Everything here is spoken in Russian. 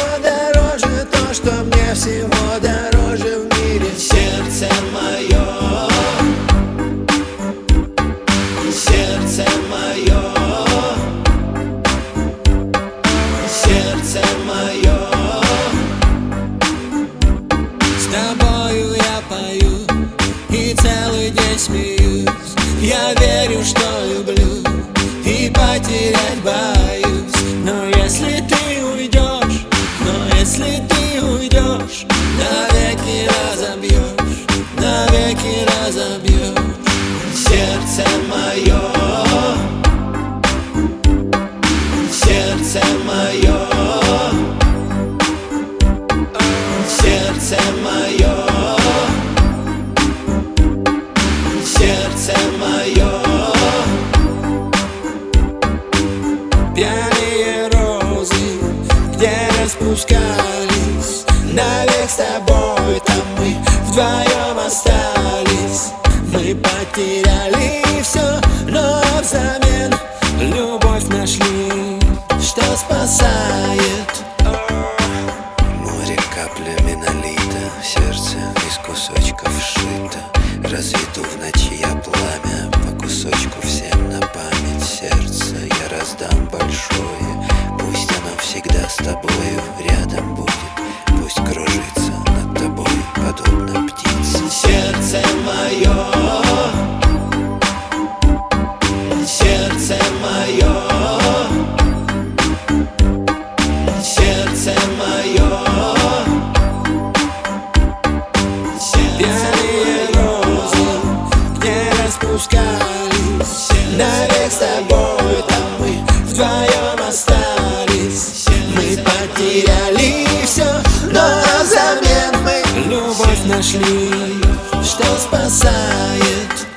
дороже то, что мне всего дороже в мире. Сердце мое, сердце мое, сердце мое. С тобою я пою и целый день смеюсь. Я верю, что люблю и потерять боюсь. Но если ты уйдешь, навеки разобьешь, навеки разобьешь. Сердце мое, сердце мое, сердце мое, сердце мое. Пьяные розы, где распускались, навек с тобой там мы вдвоем остались. Мы потеряли все, но взамен любовь нашли, что спасает. Море каплями налито, сердце из кусочков сшито. Разведу в ночи я пламя, по кусочку всем на память. Сердце я раздам большое, пусть оно всегда с тобою рядом будет. Пусть кружится над тобой, подобно птице. Сердце мое, сердце мое, сердце мое. Пьяные розы, где распускались, навек с тобой там мы вдвоем остались. Мы потеряли все, но взамен мы любовь нашли, что спасает.